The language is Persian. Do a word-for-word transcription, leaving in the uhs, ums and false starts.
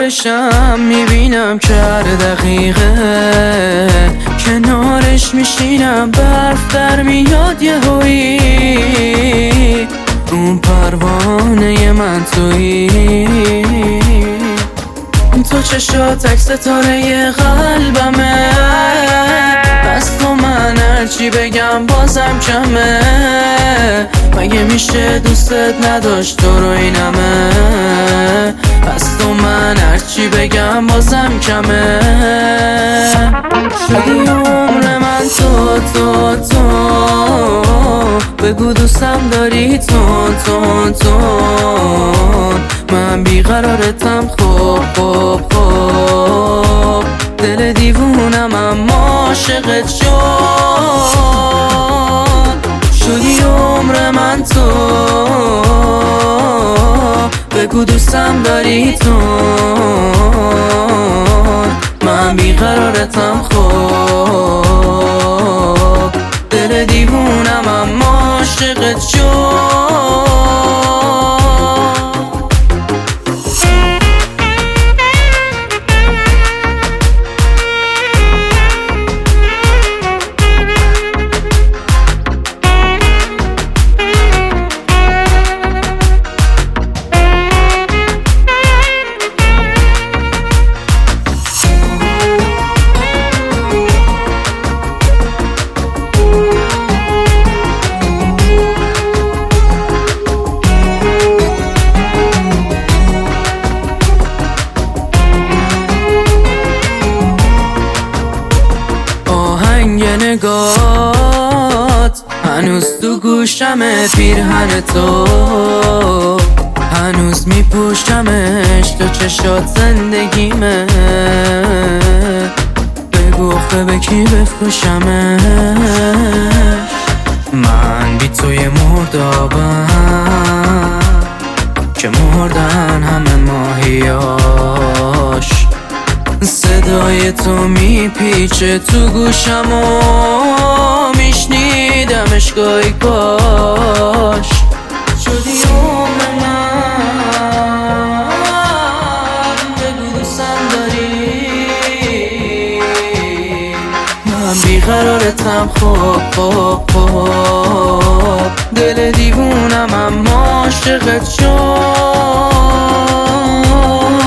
کنارشم میبینم که هر دقیقه کنارش میشینم برف در میاد یهویی اون پروانه من تویی تو چشات عکس ستاره قلبمه بس تو من هرچی بگم بازم کمه مگه میشه دوستت نداشت تو رو اینمه بس تو من هرچی بگم بازم کمه شدی عمر من تو تو تو بگو دوستم داری تون تون تون من بیقرارتم خوب خوب خوب دل دیوونم اما عاشقت شد شدی عمر من تو بگو دوستم داری تو من بیقرارتم خوب دل دیوونم اما عاشقت شد نگات هنوز تو گوشمه پیرهن تو هنوز میپوشمش تو چشات زندگیمه بگو آخه به کی بفروشمش من بی توی مردابم که مردن همه ماهیاش صدای تو میپیچه تو گوشم و میشنیدمش گاهی کاش شدی عمر من بگو دوستم داری من بیقرارتم خوب خوب خوب دل دیوونم اما عاشقت شد